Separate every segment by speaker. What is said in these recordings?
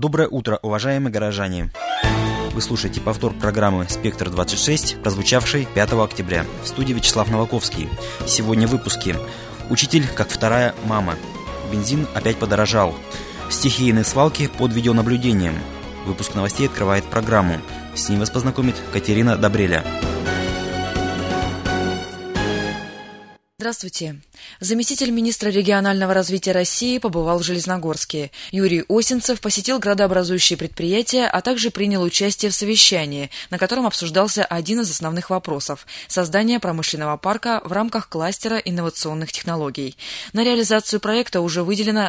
Speaker 1: Доброе утро, уважаемые горожане! Вы слушаете повтор программы «Спектр-26», прозвучавшей 5 октября. В студии Вячеслав Новаковский. Сегодня в выпуске. Учитель как вторая мама. Бензин опять подорожал. Стихийные свалки под видеонаблюдением. Выпуск новостей открывает программу. С ним вас познакомит Катерина Добреля.
Speaker 2: Здравствуйте. Заместитель министра регионального развития России побывал в Железногорске. Юрий Осинцев посетил градообразующие предприятия, а также принял участие в совещании, на котором обсуждался один из основных вопросов – создание промышленного парка в рамках кластера инновационных технологий. На реализацию проекта уже выделено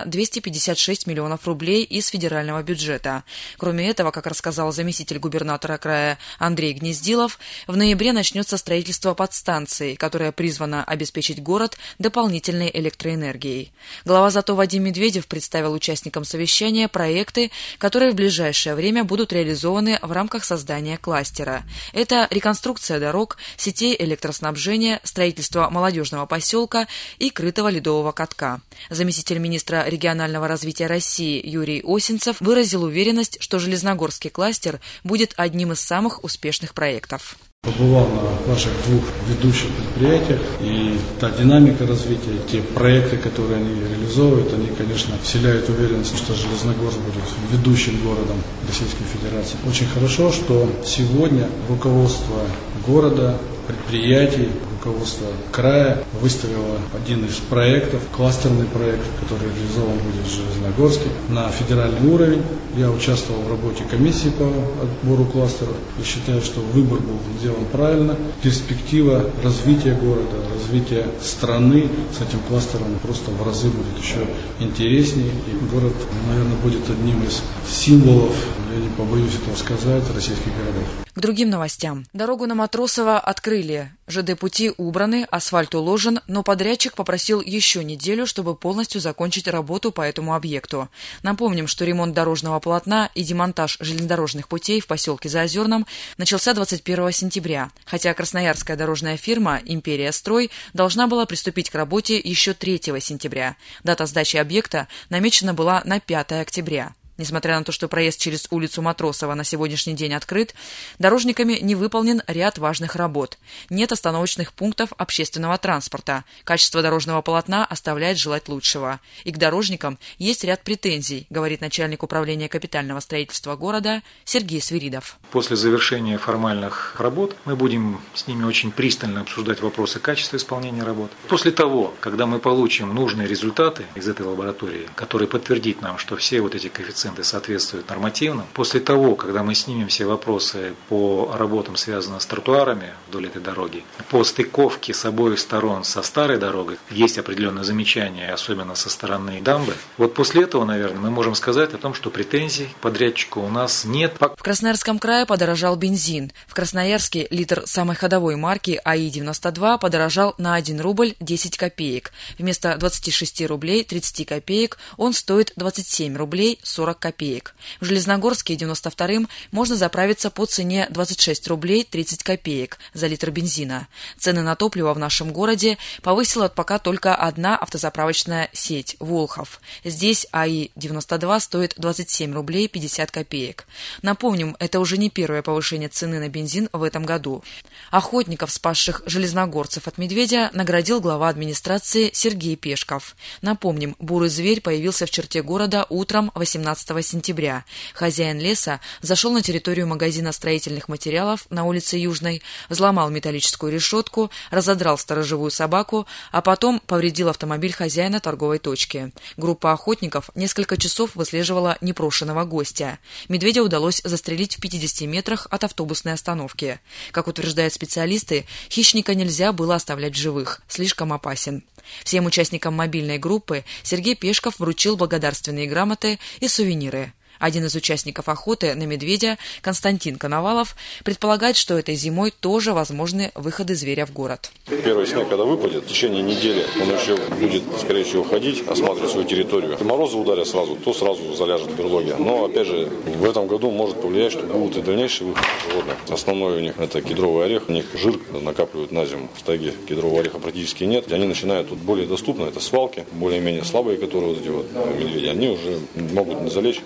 Speaker 2: 256 миллионов рублей из федерального бюджета. Кроме этого, как рассказал заместитель губернатора края Андрей Гнездилов, в ноябре начнется строительство подстанции, которая призвана обеспечить город дополнительной электроэнергией. Глава ЗАТО Вадим Медведев представил участникам совещания проекты, которые в ближайшее время будут реализованы в рамках создания кластера. Это реконструкция дорог, сетей электроснабжения, строительство молодежного поселка и крытого ледового катка. Заместитель министра регионального развития России Юрий Осинцев выразил уверенность, что Железногорский кластер будет одним из самых успешных проектов.
Speaker 3: Побывал на ваших двух ведущих предприятиях, и та динамика развития, те проекты, которые они реализовывают, они, конечно, вселяют уверенность, что Железногорск будет ведущим городом Российской Федерации. Очень хорошо, что сегодня руководство города, предприятий, руководство края выставило один из проектов, кластерный проект, который реализован будет в Железногорске, на федеральный уровень. Я участвовал в работе комиссии по отбору кластеров и считаю, что выбор был сделан правильно. Перспектива развития города, развития страны с этим кластером просто в разы будет еще интереснее. И город, наверное, будет одним из символов, я не побоюсь этого сказать, российских городов.
Speaker 2: К другим новостям. Дорогу на Матросова открыли. ЖД-пути убраны, асфальт уложен, но подрядчик попросил еще неделю, чтобы полностью закончить работу по этому объекту. Напомним, что ремонт дорожного полотна и демонтаж железнодорожных путей в поселке Заозерном начался 21 сентября, хотя красноярская дорожная фирма «Империя Строй» должна была приступить к работе еще 3 сентября. Дата сдачи объекта намечена была на 5 октября. Несмотря на то, что проезд через улицу Матросова на сегодняшний день открыт, дорожниками не выполнен ряд важных работ. Нет остановочных пунктов общественного транспорта. Качество дорожного полотна оставляет желать лучшего. И к дорожникам есть ряд претензий, говорит начальник управления капитального строительства города Сергей Свиридов.
Speaker 4: После завершения формальных работ мы будем с ними очень пристально обсуждать вопросы качества исполнения работ. После того, когда мы получим нужные результаты из этой лаборатории, которые подтвердит нам, что все вот эти коэффициенты соответствуют нормативным. После того, когда мы снимем все вопросы по работам, связанным с тротуарами вдоль этой дороги, по стыковке с обоих сторон со старой дорогой, есть определенные замечания, особенно со стороны дамбы. Вот после этого, наверное, мы можем сказать о том, что претензий к подрядчику у нас нет.
Speaker 2: В Красноярском крае подорожал бензин. В Красноярске литр самой ходовой марки АИ-92 подорожал на 1 рубль 10 копеек. Вместо 26 рублей 30 копеек он стоит 27 рублей 40 копеек. В Железногорске 92-м можно заправиться по цене 26 рублей 30 копеек за литр бензина. Цены на топливо в нашем городе повысила пока только одна автозаправочная сеть – Волхов. Здесь АИ-92 стоит 27 рублей 50 копеек. Напомним, это уже не первое повышение цены на бензин в этом году. Охотников, спасших железногорцев от медведя, наградил глава администрации Сергей Пешков. Напомним, бурый зверь появился в черте города утром 18 сентября. Хозяин леса зашел на территорию магазина строительных материалов на улице Южной, взломал металлическую решетку, разодрал сторожевую собаку, а потом повредил автомобиль хозяина торговой точки. Группа охотников несколько часов выслеживала непрошенного гостя. Медведя удалось застрелить в 50 метрах от автобусной остановки. Как утверждают специалисты, хищника нельзя было оставлять в живых, слишком опасен. Всем участникам мобильной группы Сергей Пешков вручил благодарственные грамоты и сувениры. Один из участников охоты на медведя, Константин Коновалов, предполагает, что этой зимой тоже возможны выходы зверя в город.
Speaker 5: Первый снег, когда выпадет, в течение недели он еще будет, скорее всего, ходить, осматривать свою территорию. Если морозы ударят сразу, то сразу заляжет в берлоге. Но, опять же, в этом году может повлиять, что будут и дальнейшие выходы животных. Основной у них это кедровый орех. У них жир накапливают на зиму. В тайге кедрового ореха практически нет. Они начинают тут более доступно. Это свалки, более-менее слабые, которые вот эти вот медведи, они уже могут не залечь. И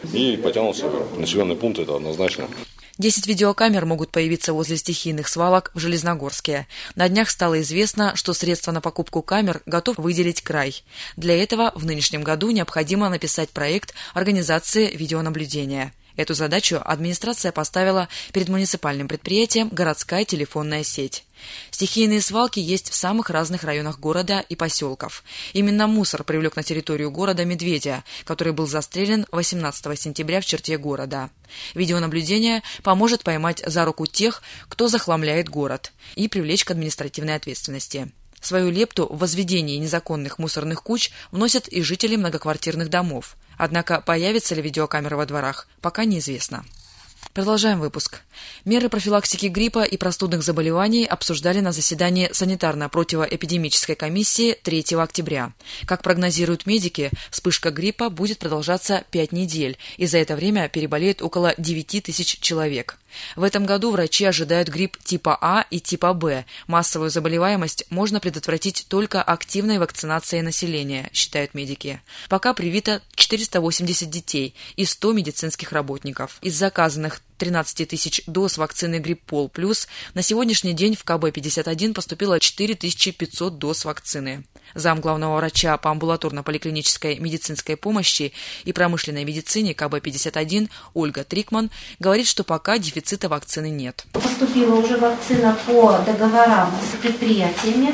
Speaker 5: потянутся населенные пункты, это однозначно.
Speaker 2: 10 видеокамер могут появиться возле стихийных свалок в Железногорске. На днях стало известно, что средства на покупку камер готов выделить край. Для этого в нынешнем году необходимо написать проект организации видеонаблюдения. Эту задачу администрация поставила перед муниципальным предприятием «Городская телефонная сеть». Стихийные свалки есть в самых разных районах города и поселков. Именно мусор привлек на территорию города медведя, который был застрелен 18 сентября в черте города. Видеонаблюдение поможет поймать за руку тех, кто захламляет город, и привлечь к административной ответственности. Свою лепту в возведении незаконных мусорных куч вносят и жители многоквартирных домов. Однако появятся ли видеокамеры во дворах, пока неизвестно. Продолжаем выпуск. Меры профилактики гриппа и простудных заболеваний обсуждали на заседании санитарно-противоэпидемической комиссии 3 октября. Как прогнозируют медики, вспышка гриппа будет продолжаться 5 недель, и за это время переболеет около 9 тысяч человек. В этом году врачи ожидают грипп типа А и типа Б. Массовую заболеваемость можно предотвратить только активной вакцинацией населения, считают медики. Пока привито 480 детей и 100 медицинских работников. Из заказанных 13 тысяч доз вакцины Гриппол Плюс на сегодняшний день в КБ-51 поступило 4500 доз вакцины. Зам главного врача по амбулаторно-поликлинической медицинской помощи и промышленной медицине КБ-51 Ольга Трикман говорит, что пока дефицита вакцины нет.
Speaker 6: Поступила уже вакцина по договорам с предприятиями.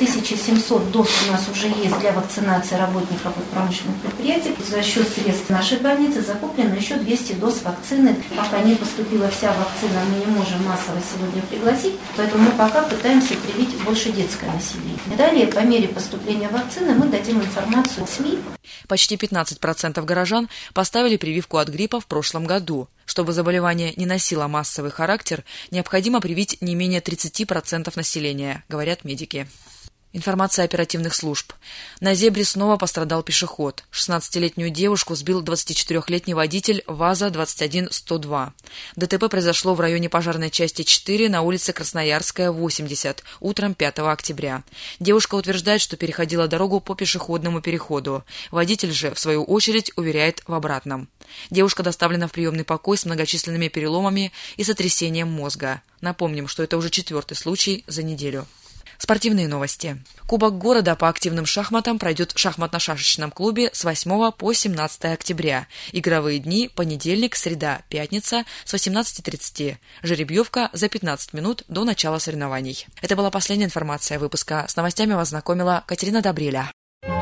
Speaker 6: 1700 доз у нас уже есть для вакцинации работников промышленных предприятий. За счет средств нашей больницы закуплено еще 200 доз вакцины. Пока не поступила вся вакцина, мы не можем массово сегодня пригласить, поэтому мы пока пытаемся привить больше детское население. Далее, по мере поступления вакцины, мы дадим информацию в СМИ.
Speaker 2: Почти 15% горожан поставили прививку от гриппа в прошлом году. Чтобы заболевание не носило массовый характер, необходимо привить не менее 30% населения, говорят медики. Информация оперативных служб. На зебре снова пострадал пешеход. 16-летнюю девушку сбил 24-летний водитель ВАЗа-21102. ДТП произошло в районе пожарной части 4 на улице Красноярская, 80, утром 5 октября. Девушка утверждает, что переходила дорогу по пешеходному переходу. Водитель же, в свою очередь, уверяет в обратном. Девушка доставлена в приемный покой с многочисленными переломами и сотрясением мозга. Напомним, что это уже 4-й случай за неделю. Спортивные новости. Кубок города по активным шахматам пройдет в шахматно-шашечном клубе с 8 по 17 октября. Игровые дни – понедельник, среда, пятница с 18:30. Жеребьевка за 15 минут до начала соревнований. Это была последняя информация выпуска. С новостями вас знакомила Катерина Добреля.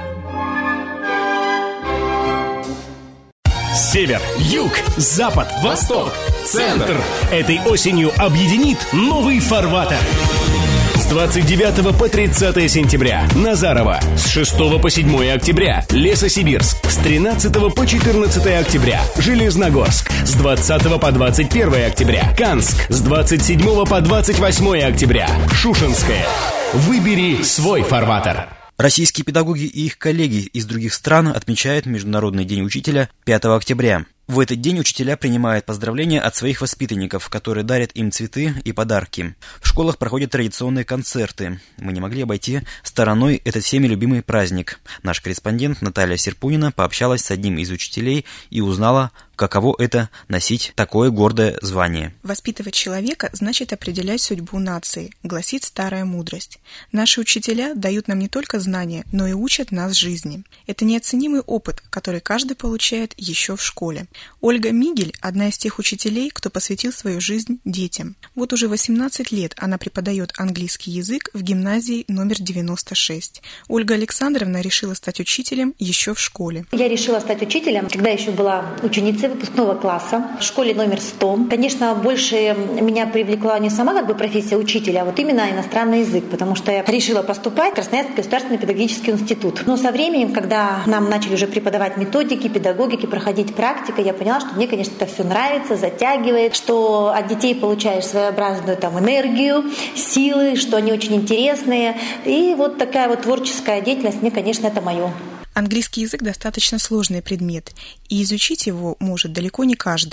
Speaker 7: Север, юг, запад, восток, центр. Этой осенью объединит новый фарватер. С 29 по 30 сентября Назарово, с 6 по 7 октября Лесосибирск, с 13 по 14 октября Железногорск, с 20 по 21 октября Канск, с 27 по 28 октября Шушенское. Выбери свой фарватер.
Speaker 1: Российские педагоги и их коллеги из других стран отмечают Международный день учителя 5 октября. В этот день учителя принимают поздравления от своих воспитанников, которые дарят им цветы и подарки. В школах проходят традиционные концерты. Мы не могли обойти стороной этот всеми любимый праздник. Наш корреспондент Наталья Серпунина пообщалась с одним из учителей и узнала, каково это носить такое гордое звание.
Speaker 8: Воспитывать человека значит определять судьбу нации, гласит старая мудрость. Наши учителя дают нам не только знания, но и учат нас жизни. Это неоценимый опыт, который каждый получает еще в школе. Ольга Мигель – одна из тех учителей, кто посвятил свою жизнь детям. Вот уже 18 лет она преподает английский язык в гимназии номер 96. Ольга Александровна решила стать учителем еще в школе.
Speaker 6: Я решила стать учителем, когда еще была ученицей выпускного класса в школе номер 100. Конечно, больше меня привлекла не сама профессия учителя, а вот именно иностранный язык, потому что я решила поступать в Красноярский государственный педагогический институт. Но со временем, когда нам начали уже преподавать методики, педагогики, проходить практика, я поняла, что мне, конечно, это все нравится, затягивает, что от детей получаешь своеобразную энергию, силы, что они очень интересные. И вот такая вот творческая деятельность, мне, конечно, это мое.
Speaker 8: Английский язык достаточно сложный предмет, и изучить его может далеко не каждый.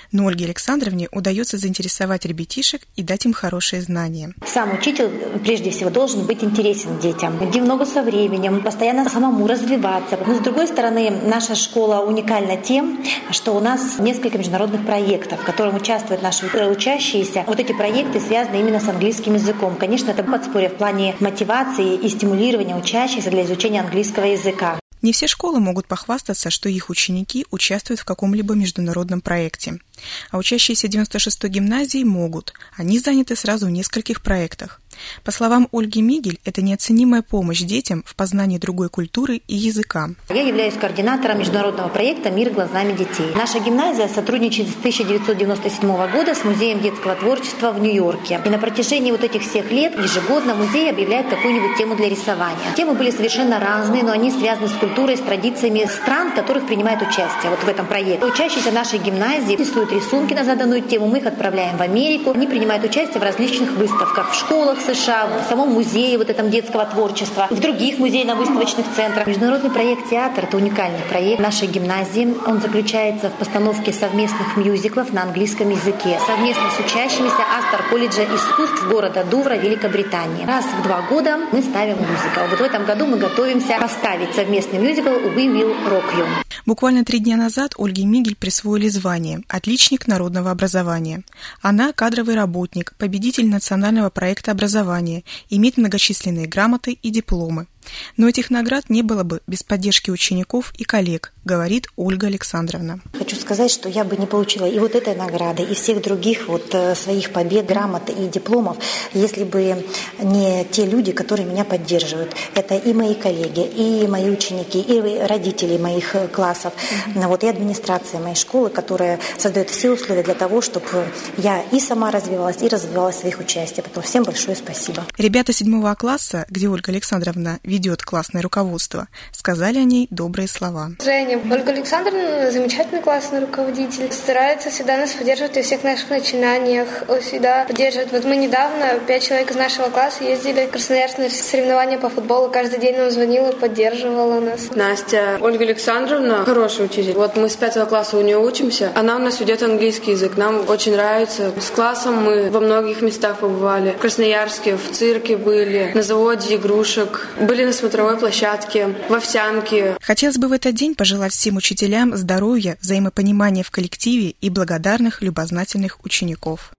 Speaker 8: Но Ольге Александровне удается заинтересовать ребятишек и дать им хорошие знания.
Speaker 6: Сам учитель, прежде всего, должен быть интересен детям, идти в ногу со временем, постоянно самому развиваться. Но, с другой стороны, наша школа уникальна тем, что у нас несколько международных проектов, в которых участвуют наши учащиеся. Вот эти проекты связаны именно с английским языком. Конечно, это подспорье в плане мотивации и стимулирования учащихся для изучения английского языка.
Speaker 8: Не все школы могут похвастаться, что их ученики участвуют в каком-либо международном проекте. А учащиеся 96-й гимназии могут. Они заняты сразу в нескольких проектах. По словам Ольги Мигель, это неоценимая помощь детям в познании другой культуры и языка.
Speaker 6: Я являюсь координатором международного проекта «Мир глазами детей». Наша гимназия сотрудничает с 1997 года с Музеем детского творчества в Нью-Йорке. И на протяжении вот этих всех лет ежегодно музей объявляет какую-нибудь тему для рисования. Темы были совершенно разные, но они связаны с культурой, с традициями стран, в которых принимают участие вот в этом проекте. Учащиеся нашей гимназии рисуют рисунки на заданную тему, мы их отправляем в Америку. Они принимают участие в различных выставках в школах США, в самом музее вот этом детского творчества, в других музейно-выставочных центрах. Международный проект «Театр» — это уникальный проект нашей гимназии. Он заключается в постановке совместных мюзиклов на английском языке, совместно с учащимися Астор колледжа искусств города Дувра, Великобритании. Раз в 2 года мы ставим мюзикл. Вот в этом году мы готовимся поставить совместный мюзикл «We Will Rock You».
Speaker 8: Буквально 3 дня назад Ольге Мигель присвоили звание «Отличник народного образования». Она кадровый работник, победитель национального проекта образования, имеет многочисленные грамоты и дипломы. Но этих наград не было бы без поддержки учеников и коллег, говорит Ольга Александровна.
Speaker 6: Хочу сказать, что я бы не получила и вот этой награды, и всех других своих побед, грамот и дипломов, если бы не те люди, которые меня поддерживают. Это и мои коллеги, и мои ученики, и родители моих классов, и администрация моей школы, которая создает все условия для того, чтобы я и сама развивалась, и развивалась своих участия. Поэтому всем большое спасибо.
Speaker 8: Ребята 7 класса, где Ольга Александровна ведет классное руководство, сказали о ней добрые слова.
Speaker 9: Женя, Ольга Александровна замечательный классный руководитель, старается всегда нас поддерживать во всех наших начинаниях, всегда поддерживает. Вот мы недавно, 5 человек из нашего класса, ездили в Красноярск на соревнования по футболу, каждый день нам звонила, поддерживала нас.
Speaker 10: Настя, Ольга Александровна хороший учитель. Вот мы с 5 класса у нее учимся, она у нас ведет английский язык, нам очень нравится. С классом мы во многих местах побывали. В Красноярске, в цирке были, на заводе игрушек, были на смотровой площадке, в Овсянке.
Speaker 8: Хотелось бы в этот день пожелать всем учителям здоровья, взаимопонимания в коллективе и благодарных, любознательных учеников.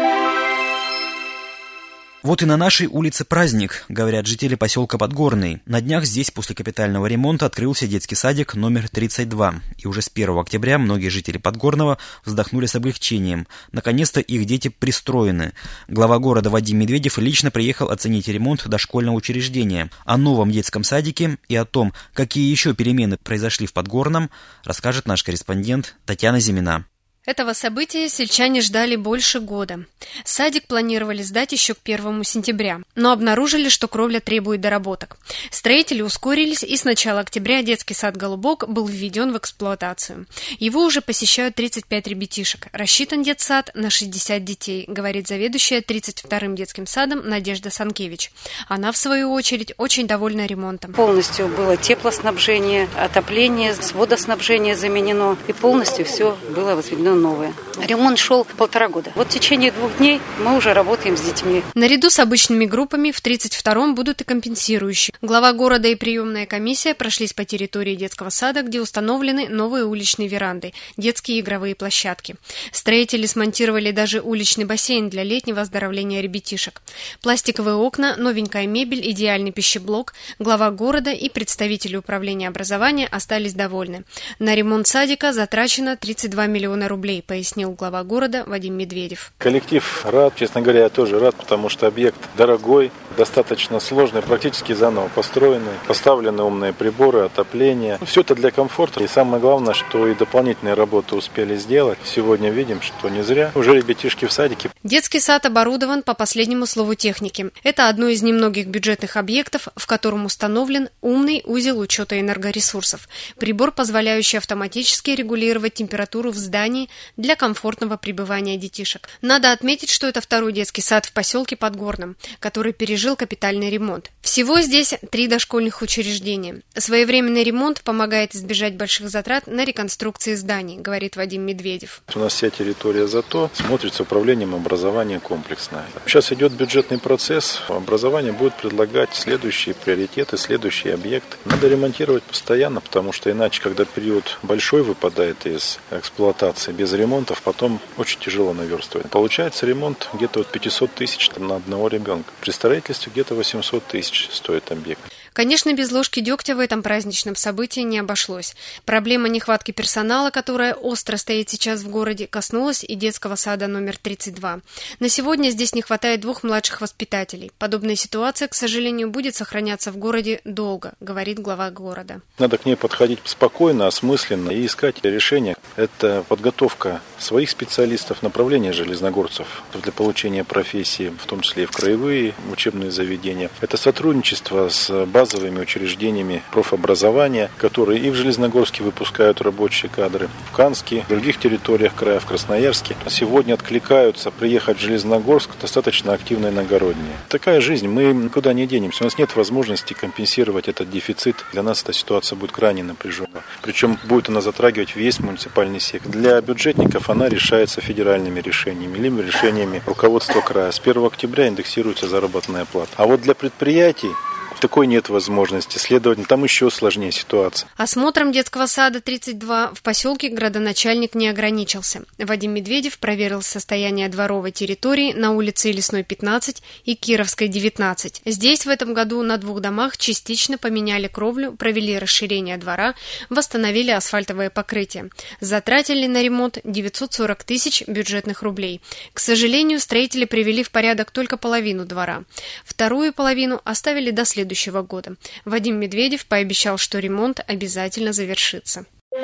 Speaker 1: Вот и на нашей улице праздник, говорят жители поселка Подгорный. На днях здесь после капитального ремонта открылся детский садик номер 32. И уже с 1 октября многие жители Подгорного вздохнули с облегчением. Наконец-то их дети пристроены. Глава города Вадим Медведев лично приехал оценить ремонт дошкольного учреждения. О новом детском садике и о том, какие еще перемены произошли в Подгорном, расскажет наш корреспондент Татьяна Зимина.
Speaker 11: Этого события сельчане ждали больше года. Садик планировали сдать еще к 1 сентября, но обнаружили, что кровля требует доработок. Строители ускорились, и с начала октября детский сад «Голубок» был введен в эксплуатацию. Его уже посещают 35 ребятишек. Рассчитан детсад на 60 детей, говорит заведующая 32-м детским садом Надежда Санкевич. Она, в свою очередь, очень довольна ремонтом.
Speaker 12: Полностью было теплоснабжение, отопление, водоснабжение заменено, и полностью все было возведено новое. Ремонт шел 1,5 года. Вот в течение 2 дней мы уже работаем с детьми.
Speaker 11: Наряду с обычными группами в 32-м будут и компенсирующие. Глава города и приемная комиссия прошлись по территории детского сада, где установлены новые уличные веранды, детские игровые площадки. Строители смонтировали даже уличный бассейн для летнего оздоровления ребятишек. Пластиковые окна, новенькая мебель, идеальный пищеблок. Глава города и представители управления образования остались довольны. На ремонт садика затрачено 32 миллиона рублей, пояснил глава города Вадим Медведев.
Speaker 13: Коллектив рад, честно говоря, я тоже рад, потому что объект дорогой, достаточно сложный, практически заново построенный, поставлены умные приборы, отопление. Все это для комфорта. И самое главное, что и дополнительные работы успели сделать. Сегодня видим, что не зря уже ребятишки в садике.
Speaker 11: Детский сад оборудован по последнему слову техники. Это одно из немногих бюджетных объектов, в котором установлен умный узел учета энергоресурсов. Прибор, позволяющий автоматически регулировать температуру в здании для комфортного пребывания детишек. Надо отметить, что это второй детский сад в поселке Подгорном, который пережил капитальный ремонт. Всего здесь 3 дошкольных учреждения. Своевременный ремонт помогает избежать больших затрат на реконструкции зданий, говорит Вадим Медведев.
Speaker 13: У нас вся территория зато смотрится управлением образования комплексно. Сейчас идет бюджетный процесс. Образование будет предлагать следующие приоритеты, следующие объекты. Надо ремонтировать постоянно, потому что иначе, когда период большой выпадает из эксплуатации без ремонтов, потом очень тяжело наверстывать. Получается ремонт где-то от 500 тысяч на одного ребенка. При строительстве где-то 800 тысяч стоит объект.
Speaker 11: Конечно, без ложки дегтя в этом праздничном событии не обошлось. Проблема нехватки персонала, которая остро стоит сейчас в городе, коснулась и детского сада номер 32. На сегодня здесь не хватает 2 младших воспитателей. Подобная ситуация, к сожалению, будет сохраняться в городе долго, говорит глава города.
Speaker 13: Надо к ней подходить спокойно, осмысленно и искать решения. Это подготовка своих специалистов, направление железногорцев для получения профессии, в том числе и в краевые учебные заведения. Это сотрудничество с базовыми учреждениями профобразования, которые и в Железногорске выпускают рабочие кадры, в Канске, в других территориях края, в Красноярске. Сегодня откликаются приехать в Железногорск достаточно активно иногородние. Такая жизнь, мы никуда не денемся. У нас нет возможности компенсировать этот дефицит. Для нас эта ситуация будет крайне напряженной. Причем будет она затрагивать весь муниципальный сектор. Для бюджетников она решается федеральными решениями или решениями руководства края. С 1 октября индексируется заработная плата. А вот для предприятий такой нет возможности, следовательно, там еще сложнее ситуация.
Speaker 11: Осмотром детского сада 32 в поселке градоначальник не ограничился. Вадим Медведев проверил состояние дворовой территории на улице Лесной 15 и Кировской 19. Здесь в этом году на 2 домах частично поменяли кровлю, провели расширение двора, восстановили асфальтовое покрытие. Затратили на ремонт 940 тысяч бюджетных рублей. К сожалению, строители привели в порядок только половину двора. Вторую половину оставили до следующего года. Вадим Медведев пообещал, что ремонт обязательно завершится.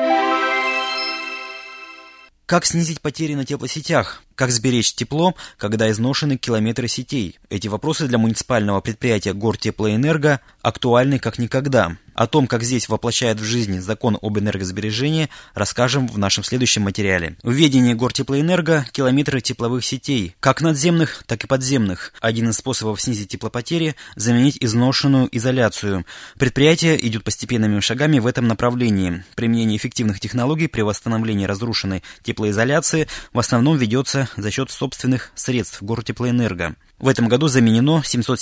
Speaker 1: Как снизить потери на теплосетях? Как сберечь тепло, когда изношены километры сетей? Эти вопросы для муниципального предприятия Гортеплоэнерго актуальны как никогда. О том, как здесь воплощает в жизнь закон об энергосбережении, расскажем в нашем следующем материале. В ведении Гортеплоэнерго километры тепловых сетей, как надземных, так и подземных. Один из способов снизить теплопотери – заменить изношенную изоляцию. Предприятие идет постепенными шагами в этом направлении. Применение эффективных технологий при восстановлении разрушенной теплоизоляции в основном ведется за счет собственных средств Гортеплоэнерго. В этом году заменено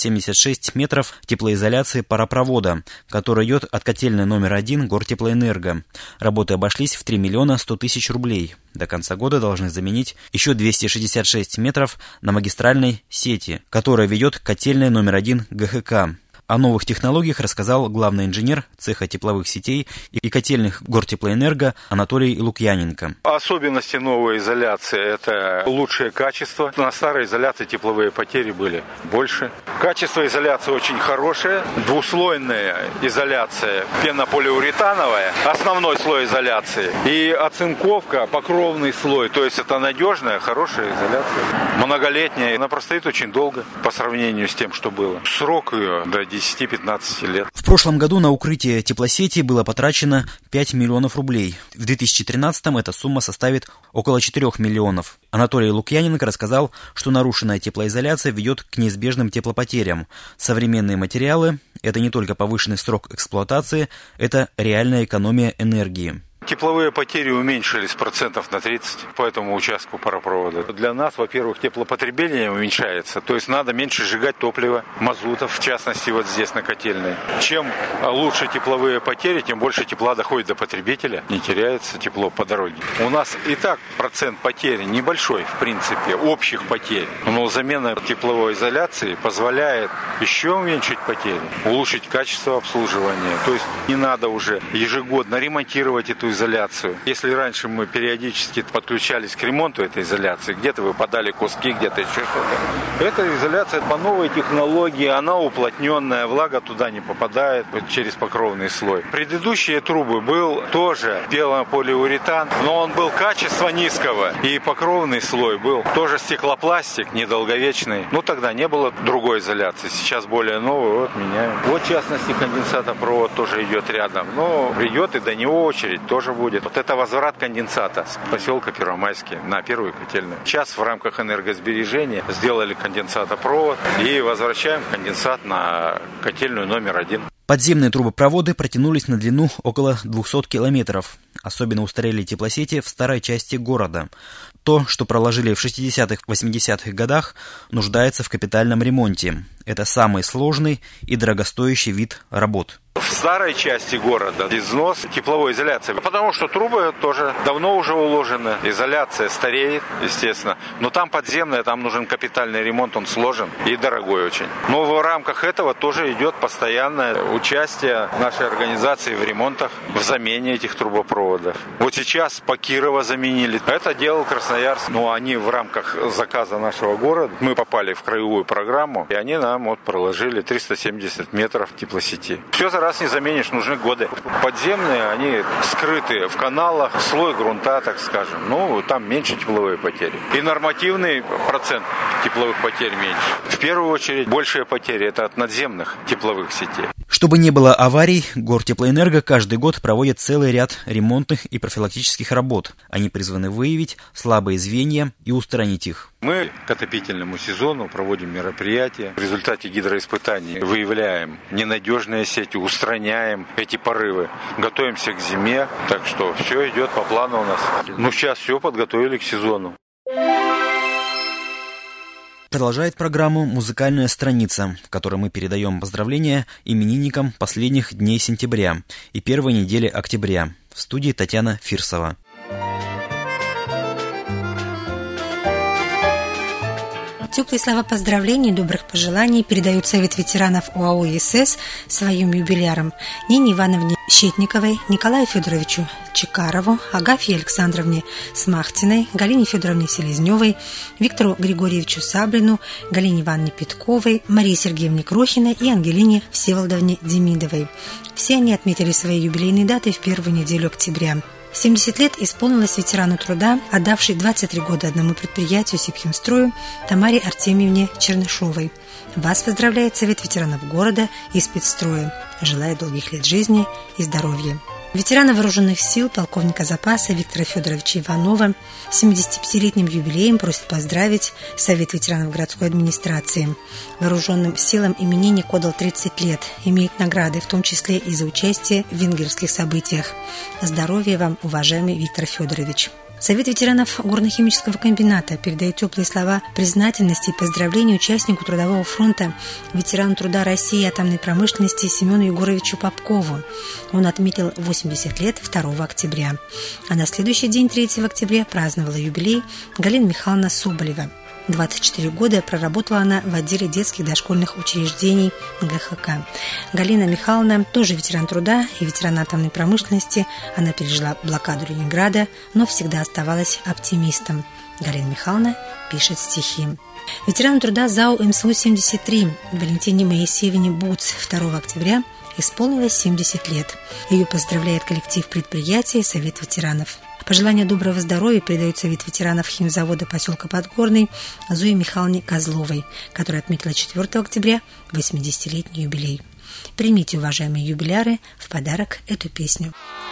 Speaker 1: 776 метров теплоизоляции паропровода, который идет от котельной номер 1 Гортеплоэнерго. Работы обошлись в 3 миллиона 100 тысяч рублей. До конца года должны заменить еще 266 метров на магистральной сети, которая ведет к котельной номер 1 ГХК. О новых технологиях рассказал главный инженер цеха тепловых сетей и котельных Гортеплоэнерго Анатолий Лукьяненко.
Speaker 14: Особенности новой изоляции – это лучшее качество. На старой изоляции тепловые потери были больше. Качество изоляции очень хорошее. Двуслойная изоляция пенополиуретановая, основной слой изоляции. И оцинковка, покровный слой. То есть это надежная, хорошая изоляция. Многолетняя. Она простоит очень долго по сравнению с тем, что было. Срок ее до 10-15 лет.
Speaker 1: В прошлом году на укрытие теплосети было потрачено 5 миллионов рублей. В 2013-м эта сумма составит около 4 миллионов. Анатолий Лукьяненко рассказал, что нарушенная теплоизоляция ведет к неизбежным теплопотерям. Современные материалы – это не только повышенный срок эксплуатации, это реальная экономия энергии.
Speaker 14: Тепловые потери уменьшились процентов на 30 по этому участку паропровода. Для нас, во-первых, теплопотребление уменьшается, то есть надо меньше сжигать топлива, мазутов, в частности вот здесь на котельной. Чем лучше тепловые потери, тем больше тепла доходит до потребителя, не теряется тепло по дороге. У нас и так процент потерь небольшой, в принципе, общих потерь, но замена тепловой изоляции позволяет еще уменьшить потери, улучшить качество обслуживания. То есть не надо уже ежегодно ремонтировать эту изоляцию. Если раньше мы периодически подключались к ремонту этой изоляции, где-то выпадали куски, где-то еще что-то. Эта изоляция по новой технологии, она уплотненная, влага туда не попадает через покровный слой. Предыдущие трубы был тоже пенополиуретан, но он был качества низкого, и покровный слой был тоже стеклопластик, недолговечный. Ну тогда не было другой изоляции, сейчас более новый, вот меняем. Вот в частности конденсатопровод тоже идет рядом, но идет и до него очередь тоже тоже будет. Вот это возврат конденсата с поселка Первомайский на первую котельную. Сейчас в рамках энергосбережения сделали конденсатопровод и возвращаем конденсат на котельную номер 1.
Speaker 1: Подземные трубопроводы протянулись на длину около 200 километров. Особенно устарели теплосети в старой части города. То, что проложили в 60-80-х годах, нуждается в капитальном ремонте. Это самый сложный и дорогостоящий вид работ.
Speaker 14: В старой части города износ тепловой изоляции, потому что трубы тоже давно уже уложены, изоляция стареет, естественно, но там подземная, там нужен капитальный ремонт, он сложен и дорогой очень. Но в рамках этого тоже идет постоянное участие нашей организации в ремонтах, в замене этих трубопроводов. Вот сейчас по Кирова заменили, это делал Красноярск, но они в рамках заказа нашего города, мы попали в краевую программу, и они нам вот проложили 370 метров теплосети. Все за раз не заменишь, нужны годы. Подземные, они скрыты в каналах, слой грунта, так скажем. Ну, там меньше тепловые потери. И нормативный процент тепловых потерь меньше. В первую очередь, большие потери это от надземных тепловых сетей.
Speaker 1: Чтобы не было аварий, Гортеплоэнерго каждый год проводит целый ряд ремонтных и профилактических работ. Они призваны выявить слабые звенья и устранить их.
Speaker 14: Мы к отопительному сезону проводим мероприятия. В результате гидроиспытаний выявляем ненадежные сети, устраняем эти порывы. Готовимся к зиме, так что все идет по плану у нас. Ну, сейчас все подготовили к сезону.
Speaker 1: Продолжает программу «Музыкальная страница», в которой мы передаем поздравления именинникам последних дней сентября и первой недели октября. В студии Татьяна Фирсова.
Speaker 15: Теплые слова поздравлений и добрых пожеланий передают Совет ветеранов ОАО ЕСС своим юбилярам Нине Ивановне Щетниковой, Николаю Федоровичу Чекарову, Агафье Александровне Смахтиной, Галине Федоровне Селезневой, Виктору Григорьевичу Саблину, Галине Ивановне Питковой, Марии Сергеевне Крохиной и Ангелине Всеволодовне Демидовой. Все они отметили свои юбилейные даты в первую неделю октября. 70 лет исполнилось ветерану труда, отдавшей 23 года одному предприятию Сибхимстрою Тамаре Артемьевне Чернышовой. Вас поздравляет Совет ветеранов города и спецстроя. Желаю долгих лет жизни и здоровья. Ветерана Вооруженных сил, полковника запаса Виктора Федоровича Иванова с 75-летним юбилеем просит поздравить Совет ветеранов городской администрации. Вооруженным силам именинник отдал 30 лет, имеет награды, в том числе и за участие в венгерских событиях. Здоровья вам, уважаемый Виктор Федорович. Совет ветеранов горно-химического комбината передает теплые слова признательности и поздравления участнику Трудового фронта, ветерану труда России и атомной промышленности Семену Егоровичу Попкову. Он отметил 80 лет 2 октября. А на следующий день, 3 октября, праздновала юбилей Галина Михайловна Соболева. 24 года проработала она в отделе детских дошкольных учреждений ГХК. Галина Михайловна тоже ветеран труда и ветеран атомной промышленности. Она пережила блокаду Ленинграда, но всегда оставалась оптимистом. Галина Михайловна пишет стихи. Ветерану труда ЗАО МСУ-73 Валентине Моисеевне Буц 2 октября исполнилось 70 лет. Ее поздравляет коллектив предприятия и Совет ветеранов. Пожелания доброго здоровья передают Совет ветеранов химзавода поселка Подгорный Зое Михайловне Козловой, которая отметила 4 октября 80-летний юбилей. Примите, уважаемые юбиляры, в подарок эту песню.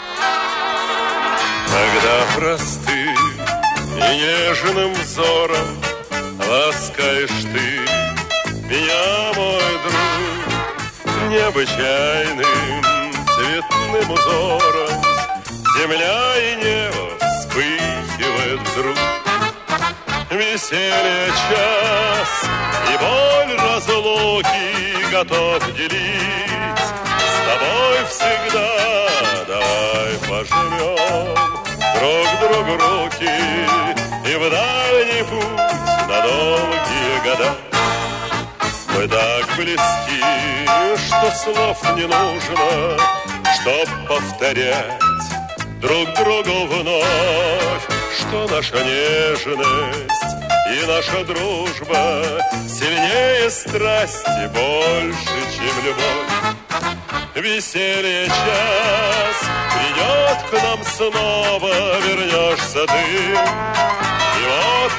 Speaker 16: Когда простым и нежным взором ласкаешь ты меня, мой друг, необычайным цветным узором, земля и небо вспыхивает вдруг. Веселье час и боль разлуки готов делить с тобой всегда. Давай пожмем друг другу руки и в дальний путь на долгие года. Мы так близки, что слов не нужно, чтоб повторять друг другу вновь, что наша нежность и наша дружба сильнее страсти, больше, чем любовь. Веселье час придет к нам снова, вернешься ты, и вот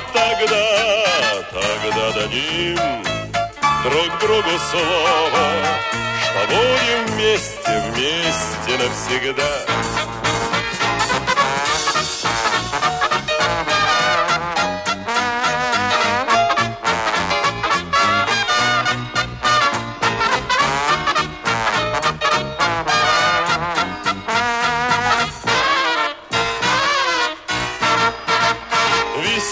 Speaker 16: тогда дадим друг другу слово, что будем вместе навсегда.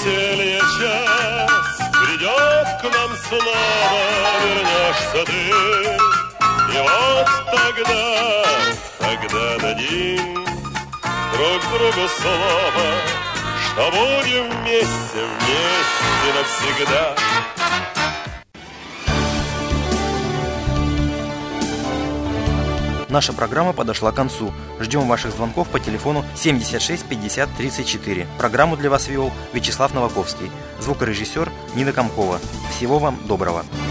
Speaker 16: веселье час, придет к нам снова, вернешься ты. И вот тогда дадим друг другу слово, что будем вместе навсегда.
Speaker 1: Наша программа подошла к концу. Ждем ваших звонков по телефону 76 50 34. Программу для вас вел Вячеслав Новаковский. Звукорежиссер Нина Комкова. Всего вам доброго.